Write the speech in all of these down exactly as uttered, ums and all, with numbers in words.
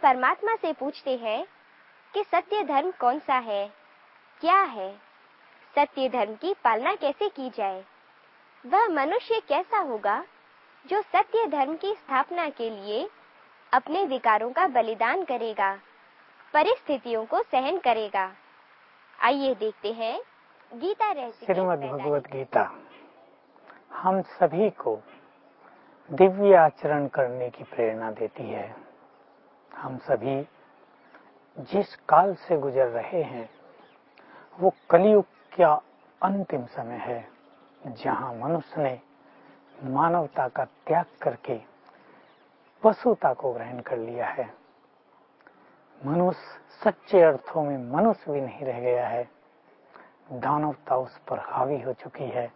परमात्मा से पूछते हैं कि सत्य धर्म कौन सा है, क्या है, सत्य धर्म की पालना कैसे की जाए, वह मनुष्य कैसा होगा जो सत्य धर्म की स्थापना के लिए अपने विकारों का बलिदान करेगा, परिस्थितियों को सहन करेगा। आइए देखते हैं गीता रहस्य के श्रीमद् भगवत गीता हम सभी को दिव्य आचरण करने की प्रेरणा देती है। हम सभी जिस काल से गुजर रहे हैं वो कलियुग का अंतिम समय है, जहां मनुष्य ने मानवता का त्याग करके पशुता को ग्रहण कर लिया है। मनुष्य सच्चे अर्थों में मनुष्य भी नहीं रह गया है, दानवता उस पर हावी हो चुकी है।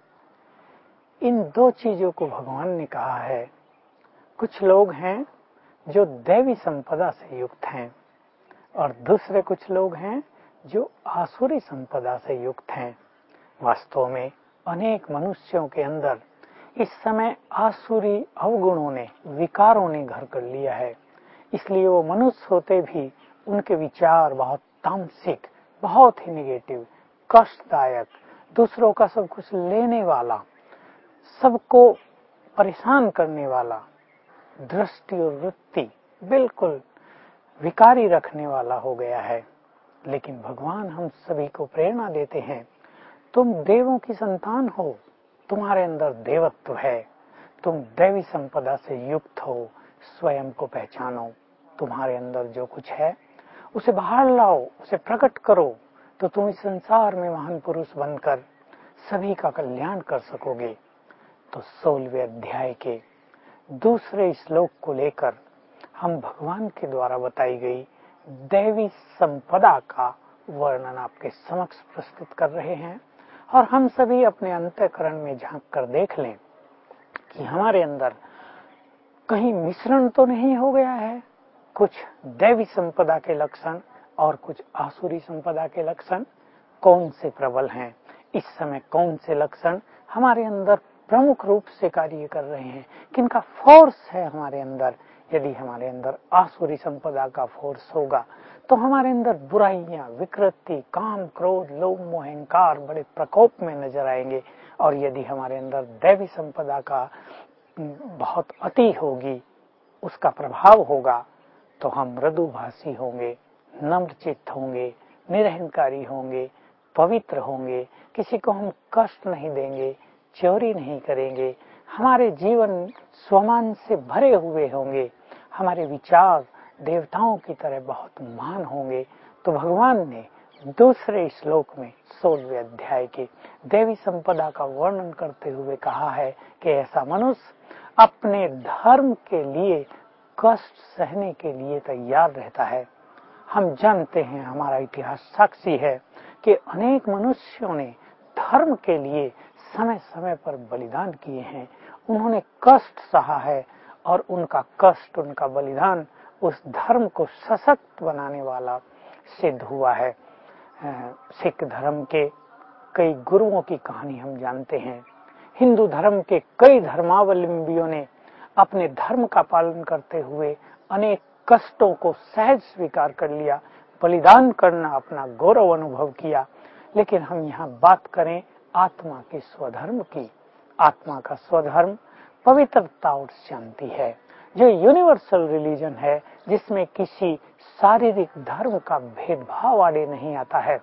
इन दो चीजों को भगवान ने कहा है। कुछ लोग हैं जो दैवी संपदा से युक्त हैं और दूसरे कुछ लोग हैं जो आसुरी संपदा से युक्त हैं। वास्तव में अनेक मनुष्यों के अंदर इस समय आसुरी अवगुणों ने, विकारों ने घर कर लिया है। इसलिए वो मनुष्य होते भी उनके विचार बहुत तामसिक, बहुत ही नेगेटिव, कष्टदायक, दूसरों का सब कुछ लेने वाला, सबको परेशान करने वाला, दृष्टि और वृत्ति बिल्कुल विकारी रखने वाला हो गया है। लेकिन भगवान हम सभी को प्रेरणा देते हैं, तुम देवों की संतान हो, तुम्हारे अंदर देवत्व है, तुम दैवी संपदा से युक्त हो, स्वयं को पहचानो, तुम्हारे अंदर जो कुछ है उसे बाहर लाओ, उसे प्रकट करो, तो तुम इस संसार में महान पुरुष बनकर सभी का कल्याण कर सकोगे। तो सोलहवें अध्याय के दूसरे श्लोक को लेकर हम भगवान के द्वारा बताई गई दैवी संपदा का वर्णन आपके समक्ष प्रस्तुत कर रहे हैं। और हम सभी अपने अंतःकरण में झांक कर देख लें कि हमारे अंदर कहीं मिश्रण तो नहीं हो गया है, कुछ दैवी संपदा के लक्षण और कुछ आसुरी संपदा के लक्षण कौन से प्रबल हैं, इस समय कौन से लक्षण हमारे अंदर प्रमुख रूप से कार्य कर रहे हैं, किनका फोर्स है हमारे अंदर। यदि हमारे अंदर आसुरी संपदा का फोर्स होगा तो हमारे अंदर बुराइयां, विकृति, काम, क्रोध, लोभ, मोह, अहंकार बड़े प्रकोप में नजर आएंगे। और यदि हमारे अंदर दैवी संपदा का बहुत अति होगी, उसका प्रभाव होगा, तो हम मृदुभाषी होंगे, नम्रचित्त होंगे, निरहंकारी होंगे, पवित्र होंगे, किसी को हम कष्ट नहीं देंगे, चोरी नहीं करेंगे, हमारे जीवन स्वमान से भरे हुए होंगे, हमारे विचार देवताओं की तरह बहुत महान होंगे। तो भगवान ने दूसरे श्लोक में सोलहवें अध्याय के देवी संपदा का वर्णन करते हुए कहा है कि ऐसा मनुष्य अपने धर्म के लिए कष्ट सहने के लिए तैयार रहता है। हम जानते हैं, हमारा इतिहास साक्षी है कि अनेक मनुष्यों ने धर्म के लिए समय समय पर बलिदान किए हैं। उन्होंने कष्ट सहा है और उनका कष्ट, उनका बलिदान उस धर्म को सशक्त बनाने वाला सिद्ध हुआ है। सिख धर्म के कई गुरुओं की कहानी हम जानते हैं। हिंदू धर्म के कई धर्मावलंबियों ने अपने धर्म का पालन करते हुए अनेक कष्टों को सहज स्वीकार कर लिया, बलिदान करना अपना गौरव अनुभव किया। लेकिन हम यहाँ बात करें आत्मा के स्वधर्म की। आत्मा का स्वधर्म पवित्रता और शांति है, जो यूनिवर्सल रिलीजन है, जिसमें किसी शारीरिक धर्म का भेदभाव आड़े नहीं आता है।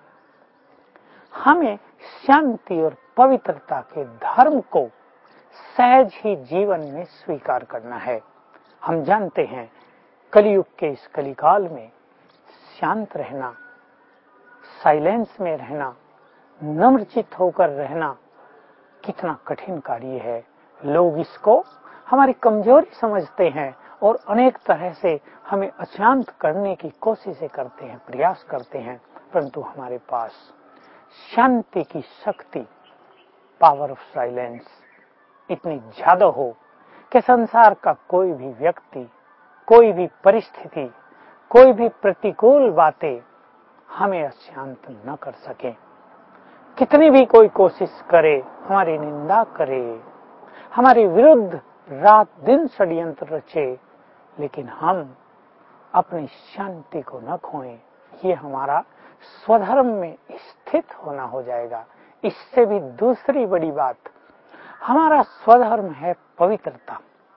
हमें शांति और पवित्रता के धर्म को सहज ही जीवन में स्वीकार करना है। हम जानते हैं कलियुग के इस कलिकाल में शांत रहना, साइलेंस में रहना, नम्रचित्त होकर रहना कितना कठिन कार्य है। लोग इसको हमारी कमजोरी समझते हैं और अनेक तरह से हमें अशांत करने की कोशिशें करते हैं, प्रयास करते हैं। परंतु हमारे पास शांति की शक्ति, पावर ऑफ साइलेंस इतनी ज्यादा हो कि संसार का कोई भी व्यक्ति, कोई भी परिस्थिति, कोई भी प्रतिकूल बातें हमें अशांत न कर सके। कितनी भी कोई कोशिश करे, हमारी निंदा करे, हमारे विरुद्ध रात दिन षड्यंत्र रचे, लेकिन हम अपनी शांति को न खोएं। ये हमारा स्वधर्म में स्थित होना हो जाएगा। इससे भी दूसरी बड़ी बात, हमारा स्वधर्म है पवित्रता।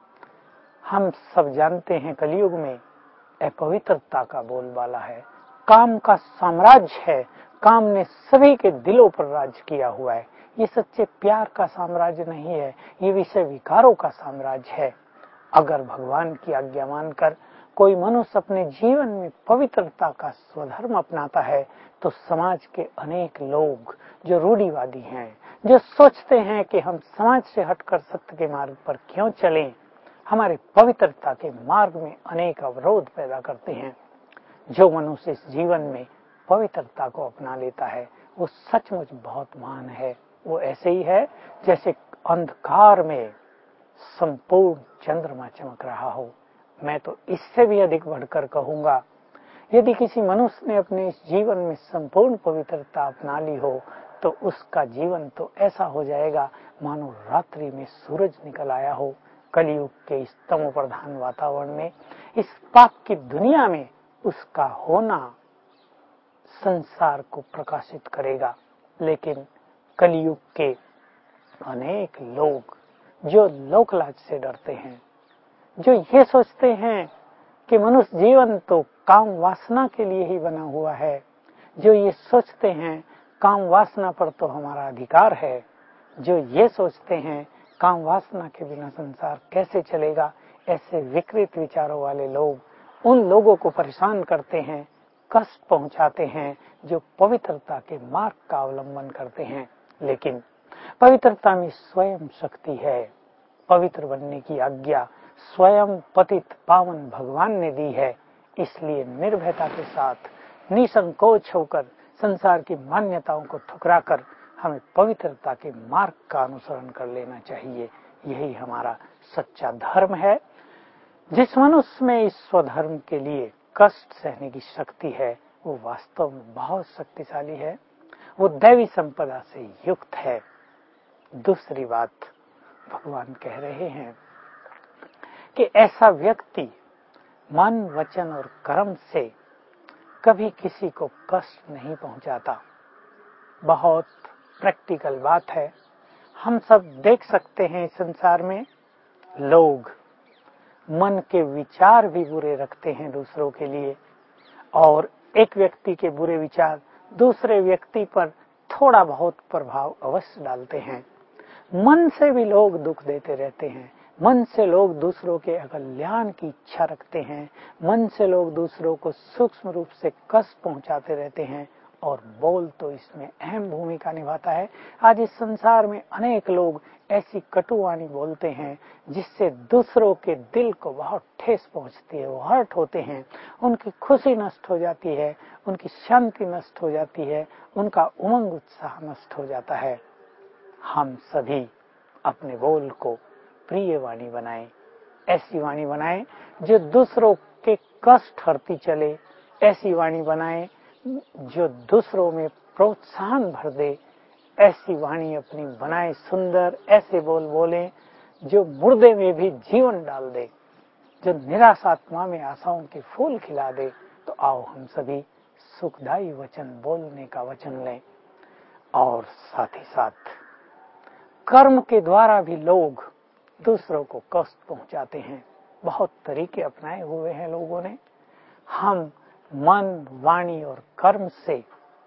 हम सब जानते हैं कलयुग में अपवित्रता का बोलबाला है, काम का साम्राज्य है। काम ने सभी के दिलों पर राज किया हुआ है। ये सच्चे प्यार का साम्राज्य नहीं है, ये विषय विकारों का साम्राज्य है। अगर भगवान की आज्ञा मानकर कोई मनुष्य अपने जीवन में पवित्रता का स्वधर्म अपनाता है तो समाज के अनेक लोग जो रूढ़िवादी हैं, जो सोचते हैं कि हम समाज से हटकर सत्य के मार्ग पर क्यों चलें, हमारे पवित्रता के मार्ग में अनेक अवरोध पैदा करते हैं। जो मनुष्य इस जीवन में पवित्रता को अपना लेता है वो सचमुच बहुत महान है। वो ऐसे ही है जैसे अंधकार में संपूर्ण चंद्रमा चमक रहा हो। मैं तो इससे भी अधिक बढ़कर कहूंगा, यदि किसी मनुष्य ने अपने इस जीवन में संपूर्ण पवित्रता अपना ली हो तो उसका जीवन तो ऐसा हो जाएगा मानो रात्रि में सूरज निकल आया हो। कलयुग के इस तमो प्रधान वातावरण में, इस पाप की दुनिया में उसका होना संसार को प्रकाशित करेगा। लेकिन कलयुग के अनेक लोग जो लोकलाज से डरते हैं, जो ये सोचते हैं कि मनुष्य जीवन तो काम वासना के लिए ही बना हुआ है, जो ये सोचते हैं काम वासना पर तो हमारा अधिकार है, जो ये सोचते हैं काम वासना के बिना संसार कैसे चलेगा, ऐसे विकृत विचारों वाले लोग उन लोगों को परेशान करते हैं, कष्ट पहुंचाते हैं जो पवित्रता के मार्ग का अवलंबन करते हैं। लेकिन पवित्रता में स्वयं शक्ति है। पवित्र बनने की आज्ञा स्वयं पतित पावन भगवान ने दी है। इसलिए निर्भयता के साथ निसंकोच होकर संसार की मान्यताओं को ठुकराकर हमें पवित्रता के मार्ग का अनुसरण कर लेना चाहिए। यही हमारा सच्चा धर्म है। जिस मनुष्य में इस स्वधर्म के लिए कष्ट सहने की शक्ति है वो वास्तव में बहुत शक्तिशाली है, वो दैवी संपदा से युक्त है। दूसरी बात, भगवान कह रहे हैं कि ऐसा व्यक्ति मन, वचन और कर्म से कभी किसी को कष्ट नहीं पहुंचाता। बहुत प्रैक्टिकल बात है। हम सब देख सकते हैं संसार में लोग मन के विचार भी बुरे रखते हैं दूसरों के लिए, और एक व्यक्ति के बुरे विचार दूसरे व्यक्ति पर थोड़ा बहुत प्रभाव अवश्य डालते हैं। मन से भी लोग दुख देते रहते हैं, मन से लोग दूसरों के कल्याण की इच्छा रखते हैं, मन से लोग दूसरों को सूक्ष्म रूप से कष्ट पहुंचाते रहते हैं, और बोल तो इसमें अहम भूमिका निभाता है। आज इस संसार में अनेक लोग ऐसी कटुवाणी बोलते हैं जिससे दूसरों के दिल को बहुत ठेस पहुंचती है, वो हर्ट होते हैं, उनकी खुशी नष्ट हो जाती है, उनकी शांति नष्ट हो जाती है, उनका उमंग उत्साह नष्ट हो जाता है। हम सभी अपने बोल को प्रिय वाणी बनाएं, ऐसी वाणी बनाएं जो दूसरों के कष्ट हरती चले, ऐसी वाणी बनाएं जो दूसरों में प्रोत्साहन भर दे, ऐसी वाणी अपनी बनाए सुंदर, ऐसे बोल बोलें जो मुर्दे में भी जीवन डाल दे, जो निराश आत्मा में आशाओं के फूल खिला दे। तो आओ हम सभी सुखदायी वचन बोलने का वचन लें। और साथ ही साथ कर्म के द्वारा भी लोग दूसरों को कष्ट पहुंचाते हैं। बहुत तरीके अपनाए हुए हैं लोगों ने। हम मन, वाणी और कर्म से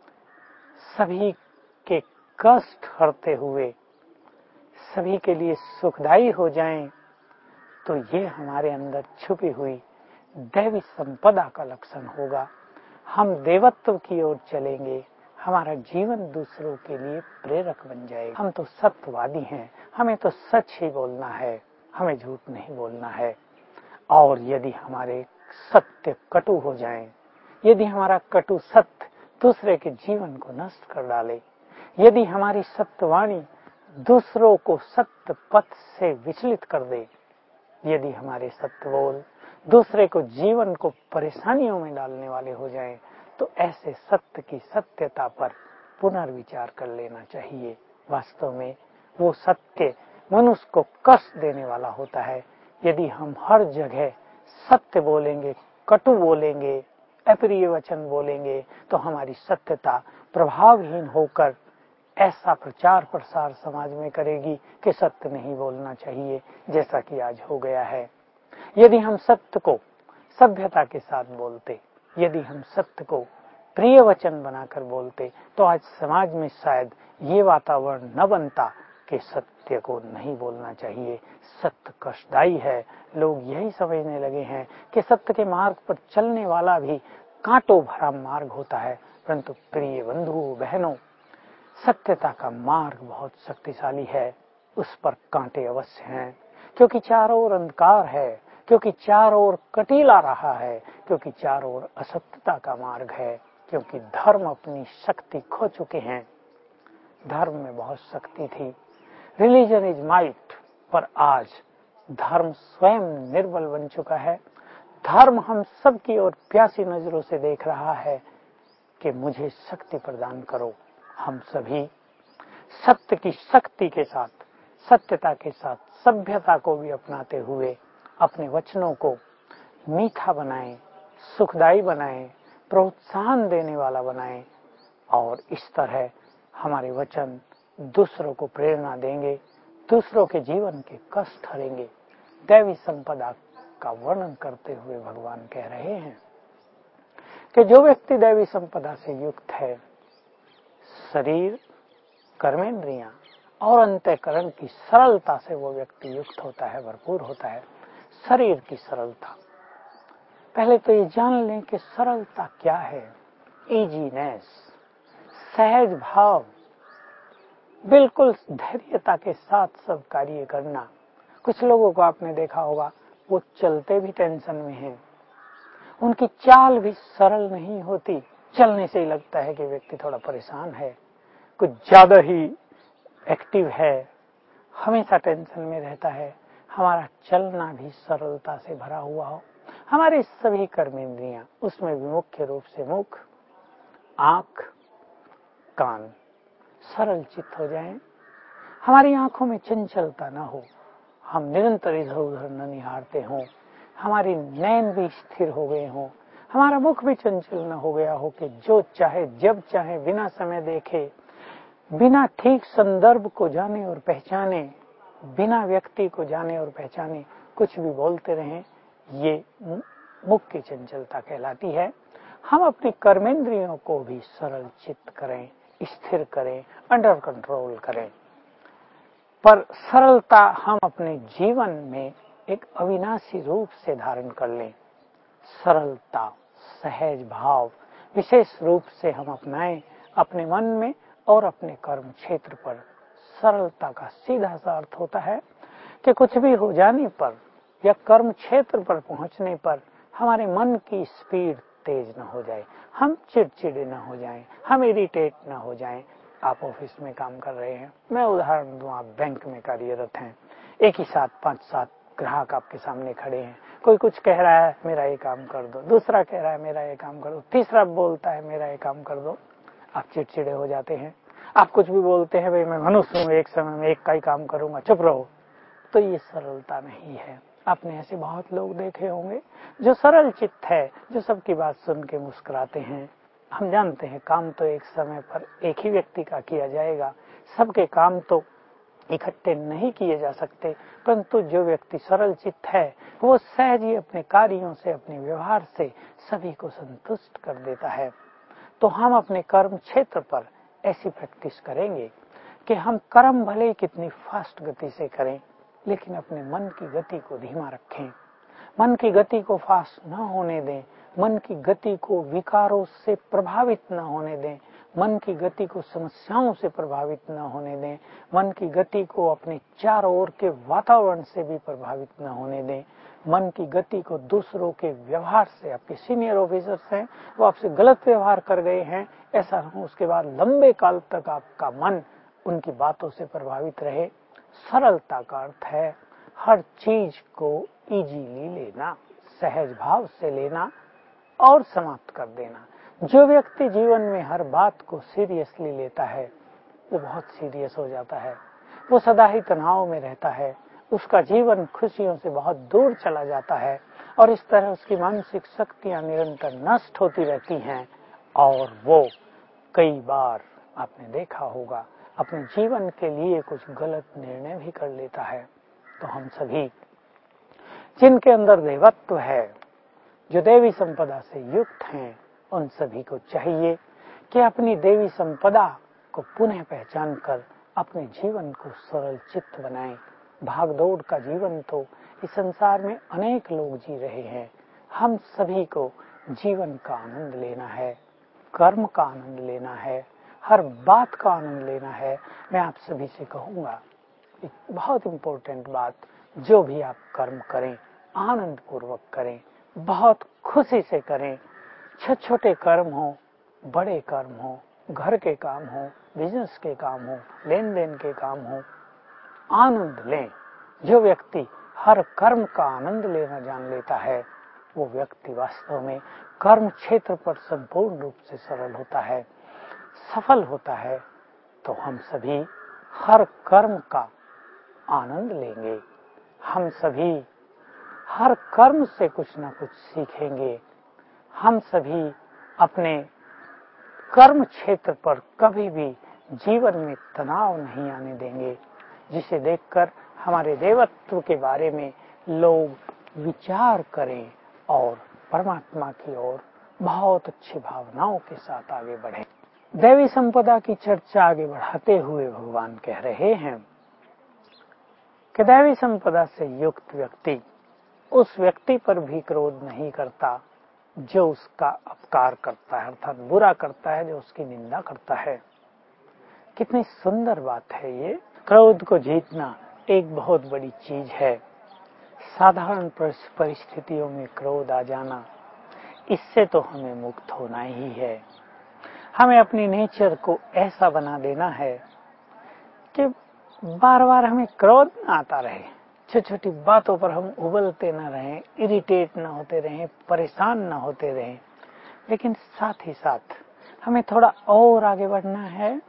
सभी के कष्ट हरते हुए सभी के लिए सुखदायी हो जाएं, तो ये हमारे अंदर छुपी हुई दैवी संपदा का लक्षण होगा। हम देवत्व की ओर चलेंगे, हमारा जीवन दूसरों के लिए प्रेरक बन जाएगा। हम तो सत्यवादी हैं, हमें तो सच ही बोलना है, हमें झूठ नहीं बोलना है। और यदि हमारे सत्य कटु हो जाएं, यदि हमारा कटु सत्य दूसरे के जीवन को नष्ट कर डाले, यदि हमारी सत्यवाणी दूसरों को सत्य पथ से विचलित कर दे, यदि हमारे सत्य बोल दूसरे को जीवन को परेशानियों में डालने वाले हो जाएं, तो ऐसे सत्य की सत्यता पर पुनर्विचार कर लेना चाहिए। वास्तव में वो सत्य मनुष्य को कष्ट देने वाला होता है। यदि हम हर जगह सत्य बोलेंगे, कटु बोलेंगे, अप्रिय वचन बोलेंगे, तो हमारी सत्यता प्रभावहीन होकर ऐसा प्रचार प्रसार समाज में करेगी कि सत्य नहीं बोलना चाहिए, जैसा कि आज हो गया है। यदि हम सत्य को सभ्यता के साथ बोलते, यदि हम सत्य को प्रिय वचन बनाकर बोलते, तो आज समाज में शायद ये वातावरण न बनता कि सत्य को नहीं बोलना चाहिए, सत्य कष्टदायी है। लोग यही समझने लगे हैं कि सत्य के मार्ग पर चलने वाला भी कांटों भरा मार्ग होता है, परंतु प्रिय बंधुओं बहनों, सत्यता का मार्ग बहुत शक्तिशाली है, उस पर कांटे अवश्य हैं, क्योंकि चारों ओर अंधकार है, क्योंकि चारों ओर कटीला रहा है, क्योंकि चारों ओर असत्यता का मार्ग है, क्योंकि धर्म अपनी शक्ति खो चुके हैं। धर्म में बहुत शक्ति थी, रिलीजन इज माइट, पर आज धर्म स्वयं निर्बल बन चुका है। धर्म हम सब की ओर प्यासी नजरों से देख रहा है कि मुझे शक्ति प्रदान करो। हम सभी सत्य की शक्ति के साथ, सत्यता के साथ सभ्यता को भी अपनाते हुए अपने वचनों को मीठा बनाएं, सुखदायी बनाएं, प्रोत्साहन देने वाला बनाएं, और इस तरह हमारे वचन दूसरों को प्रेरणा देंगे, दूसरों के जीवन के कष्ट हरेंगे। दैवी संपदा का वर्णन करते हुए भगवान कह रहे हैं कि जो व्यक्ति दैवी संपदा से युक्त है, शरीर, कर्मेंद्रियां और अंतःकरण की सरलता से वो व्यक्ति युक्त होता है, भरपूर होता है। शरीर की सरलता, पहले तो ये जान लें कि सरलता क्या है। इजीनेस, सहज भाव, बिल्कुल धैर्यता के साथ सब कार्य करना। कुछ लोगों को आपने देखा होगा, वो चलते भी टेंशन में हैं, उनकी चाल भी सरल नहीं होती, चलने से ही लगता है कि व्यक्ति थोड़ा परेशान है, कुछ ज्यादा ही एक्टिव है, हमेशा टेंशन में रहता है। हमारा चलना भी सरलता से भरा हुआ हो, हमारे सभी कर्मेंद्रियां, उसमें भी मुख्य रूप से मुख, आंख, कान सरल चित्त हो जाएं, हमारी आंखों में चंचलता न हो, हम निरंतर इधर उधर न निहारते हों, हमारी नैन भी स्थिर हो गए हों, हमारा मुख भी चंचल न हो गया हो कि जो चाहे जब चाहे बिना समय देखे, बिना ठीक संदर्भ को जाने और पहचाने, बिना व्यक्ति को जाने और पहचाने कुछ भी बोलते रहें। ये मुख की चंचलता कहलाती है। हम अपने कर्मेंद्रियों को भी सरल चित्त करें, स्थिर करें, अंडर कंट्रोल करें, पर सरलता हम अपने जीवन में एक अविनाशी रूप से धारण कर लें। सरलता, सहज भाव विशेष रूप से हम अपनाएं अपने मन में और अपने कर्म क्षेत्र पर। सरलता का सीधा सा अर्थ होता है कि कुछ भी हो जाने पर या कर्म क्षेत्र पर पहुंचने पर हमारे मन की स्पीड तेज न हो जाए, हम चिड़चिड़े न हो जाएं, हम इरिटेट न हो जाएं। आप ऑफिस में काम कर रहे हैं, मैं उदाहरण दूं, आप बैंक में कार्यरत हैं, एक ही साथ पांच सात ग्राहक आपके सामने खड़े हैं, कोई कुछ कह रहा है मेरा ये काम कर दो, दूसरा कह रहा है मेरा ये काम कर दो, तीसरा बोलता है मेरा ये काम कर दो, आप चिड़चिड़े हो जाते हैं। आप कुछ भी बोलते हैं, भाई मैं मनुष्य हूं, एक समय में एक का ही काम करूंगा, चुप रहो, तो ये सरलता नहीं है। आपने ऐसे बहुत लोग देखे होंगे जो सरल चित्त है, जो सबकी बात सुन के मुस्कुराते हैं। हम जानते हैं काम तो एक समय पर एक ही व्यक्ति का किया जाएगा, सबके काम तो इकट्ठे नहीं किए जा सकते, परंतु जो व्यक्ति सरल चित्त है वो सहज ही अपने कार्यों से, अपने व्यवहार से सभी को संतुष्ट कर देता है। तो हम अपने कर्म क्षेत्र पर ऐसी प्रैक्टिस करेंगे कि हम कर्म भले कितनी फास्ट गति से करें, लेकिन अपने मन की गति को धीमा रखें, मन की गति को फास्ट न होने दें, मन की गति को विकारों से प्रभावित न होने दें, मन की गति को समस्याओं से प्रभावित न होने दें, मन की गति को अपने चारों ओर के वातावरण से भी प्रभावित न होने दें, मन की गति को दूसरों के व्यवहार से, आपके सीनियर ऑफिसर्स हैं वो आपसे गलत व्यवहार कर गए हैं, ऐसा हो उसके बाद लंबे काल तक आपका मन उनकी बातों से प्रभावित रहे। सरलता का अर्थ है हर चीज को इजीली लेना, सहज भाव से लेना और समाप्त कर देना। जो व्यक्ति जीवन में हर बात को सीरियसली लेता है वो बहुत सीरियस हो जाता है, वो सदा ही तनाव में रहता है, उसका जीवन खुशियों से बहुत दूर चला जाता है। और इस तरह उसकी मानसिक शक्तियां निरंतर नष्ट होती रहती हैं और वो कई बार आपने देखा होगा अपने जीवन के लिए कुछ गलत निर्णय भी कर लेता है। तो हम सभी जिनके अंदर देवत्व है, जो देवी संपदा से युक्त हैं, उन सभी को चाहिए कि अपनी देवी संपदा को पुनः पहचान कर अपने जीवन को सरल चित्त बनाएं। भागदौड़ का जीवन तो इस संसार में अनेक लोग जी रहे हैं। हम सभी को जीवन का आनंद लेना है, कर्म का आनंद लेना है, हर बात का आनंद लेना है। मैं आप सभी से कहूंगा एक बहुत इंपॉर्टेंट बात, जो भी आप कर्म करें आनंद पूर्वक करें, बहुत खुशी से करें। छोटे छोटे कर्म हो, बड़े कर्म हो, घर के काम हो, बिजनेस के काम हो, लेन देन के काम हो, आनंद लें। जो व्यक्ति हर कर्म का आनंद लेना जान लेता है, वो व्यक्ति वास्तव में कर्म क्षेत्र पर संपूर्ण रूप से सरल होता है, सफल होता है। तो हम सभी हर कर्म का आनंद लेंगे, हम सभी हर कर्म से कुछ ना कुछ सीखेंगे, हम सभी अपने कर्म क्षेत्र पर कभी भी जीवन में तनाव नहीं आने देंगे, जिसे देखकर हमारे देवत्व के बारे में लोग विचार करें और परमात्मा की ओर बहुत अच्छी भावनाओं के साथ आगे बढ़ें। देवी संपदा की चर्चा आगे बढ़ाते हुए भगवान कह रहे हैं कि देवी संपदा से युक्त व्यक्ति उस व्यक्ति पर भी क्रोध नहीं करता जो उसका अपकार करता है, अर्थात बुरा करता है, जो उसकी निंदा करता है। कितनी सुंदर बात है ये। क्रोध को जीतना एक बहुत बड़ी चीज है। साधारण परिस्थितियों में क्रोध आ जाना, इससे तो हमें मुक्त होना ही है। हमें अपनी नेचर को ऐसा बना देना है कि बार बार हमें क्रोध न आता रहे, छोटी छोटी बातों पर हम उबलते न रहें, इरिटेट न होते रहें, परेशान न होते रहें। लेकिन साथ ही साथ हमें थोड़ा और आगे बढ़ना है।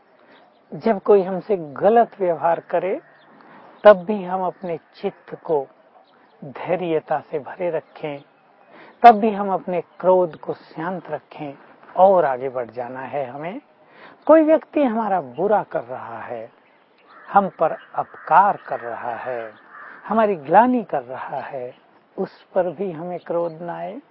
जब कोई हमसे गलत व्यवहार करे तब भी हम अपने चित्त को धैर्यता से भरे रखें, तब भी हम अपने क्रोध को शांत रखें और आगे बढ़ जाना है। हमें कोई व्यक्ति हमारा बुरा कर रहा है, हम पर अपकार कर रहा है, हमारी ग्लानि कर रहा है, उस पर भी हमें क्रोध न आए।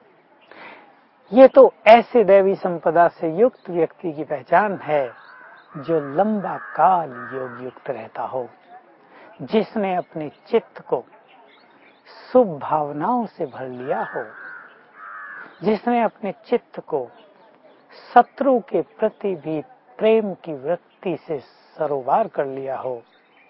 ये तो ऐसे दैवी संपदा से युक्त व्यक्ति की पहचान है जो लंबा काल योग युक्त रहता हो, जिसने अपने चित्त को शुभ भावनाओं से भर लिया हो, जिसने अपने चित्त को शत्रु के प्रति भी प्रेम की वृत्ति से सरोवर कर लिया हो,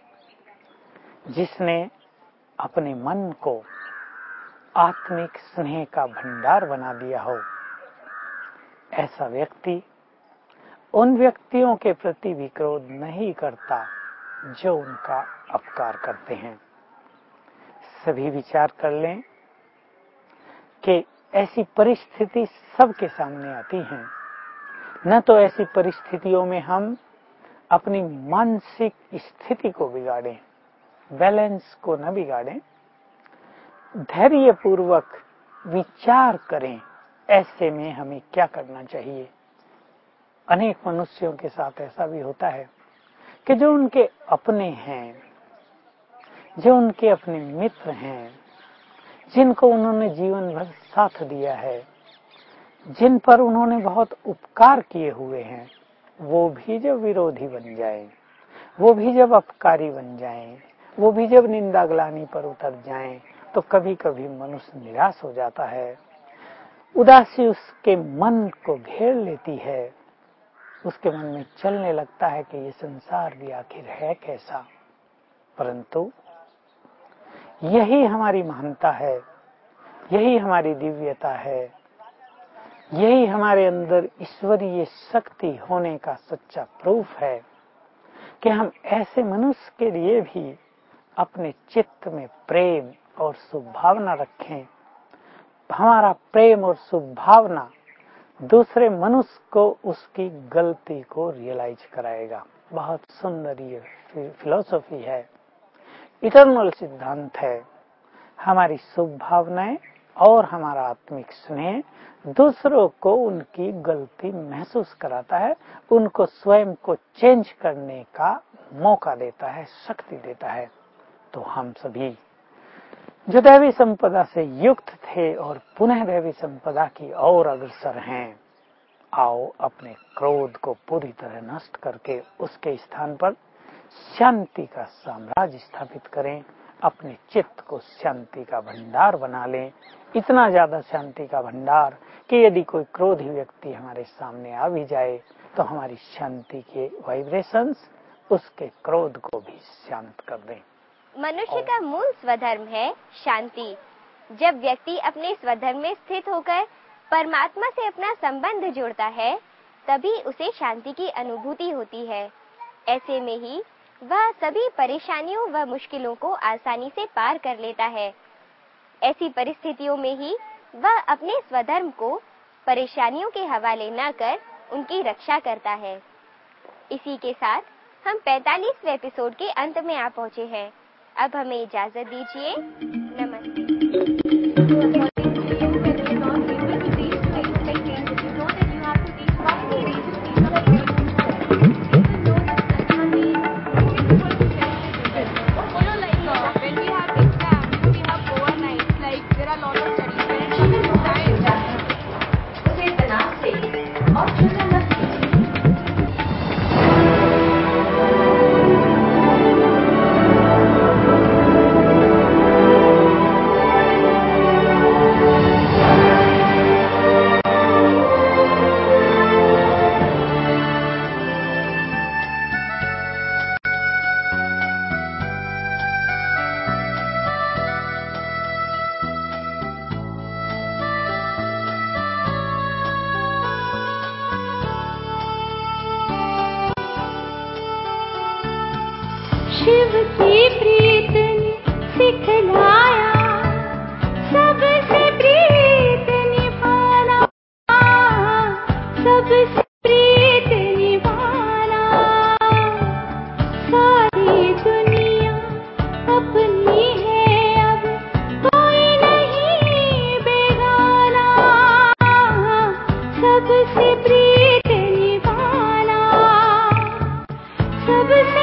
जिसने अपने मन को आत्मिक स्नेह का भंडार बना दिया हो। ऐसा व्यक्ति उन व्यक्तियों के प्रति भी क्रोध नहीं करता जो उनका अपकार करते हैं। सभी विचार कर लें कि ऐसी परिस्थिति सबके सामने आती है। न तो ऐसी परिस्थितियों में हम अपनी मानसिक स्थिति को बिगाड़ें, बैलेंस को न बिगाड़ें, धैर्य पूर्वक विचार करें ऐसे में हमें क्या करना चाहिए। अनेक मनुष्यों के साथ ऐसा भी होता है कि जो उनके अपने हैं, जो उनके अपने मित्र हैं, जिनको उन्होंने जीवन भर साथ दिया है, जिन पर उन्होंने बहुत उपकार किए हुए हैं, वो भी जब विरोधी बन जाएं, वो भी जब अपकारी बन जाएं, वो भी जब निंदा ग्लानि पर उतर जाएं, तो कभी कभी मनुष्य निराश हो जाता है। उदासी उसके मन को घेर लेती है, उसके मन में चलने लगता है कि ये संसार भी आखिर है कैसा। परंतु यही हमारी महानता है, यही हमारी दिव्यता है, यही हमारे अंदर ईश्वरीय शक्ति होने का सच्चा प्रूफ है कि हम ऐसे मनुष्य के लिए भी अपने चित्त में प्रेम और शुभभावना रखें। हमारा प्रेम और शुभभावना दूसरे मनुष्य को उसकी गलती को रियलाइज कराएगा। बहुत सुंदर ये फिलॉसफी है, इटर्नल सिद्धांत है। हमारी शुभ भावनाएं और हमारा आत्मिक स्नेह दूसरों को उनकी गलती महसूस कराता है, उनको स्वयं को चेंज करने का मौका देता है, शक्ति देता है। तो हम सभी जो दैवी संपदा से युक्त थे और पुनः दैवी संपदा की ओर अग्रसर हैं, आओ अपने क्रोध को पूरी तरह नष्ट करके उसके स्थान पर शांति का साम्राज्य स्थापित करें। अपने चित्त को शांति का भंडार बना लें, इतना ज्यादा शांति का भंडार कि यदि कोई क्रोधी व्यक्ति हमारे सामने आ भी जाए तो हमारी शांति के वाइब्रेशंस उसके क्रोध को भी शांत कर दें। मनुष्य का मूल स्वधर्म है शांति। जब व्यक्ति अपने स्वधर्म में स्थित होकर परमात्मा से अपना संबंध जोड़ता है, तभी उसे शांति की अनुभूति होती है। ऐसे में ही वह सभी परेशानियों व मुश्किलों को आसानी से पार कर लेता है। ऐसी परिस्थितियों में ही वह अपने स्वधर्म को परेशानियों के हवाले न कर उनकी रक्षा करता है। इसी के साथ हम पैंतालीसवें एपिसोड के अंत में आ पहुंचे हैं। अब हमें इजाजत दीजिए। नमस्ते। शिव की प्रीत ने सिखलाया सबसे प्रीत निभाना, सबसे प्रीत निभाना। सारी दुनिया अपनी है, अब कोई नहीं बेगाना, सबसे प्रीत निभाना, सबसे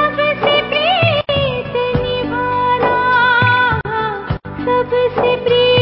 सबसे प्रिय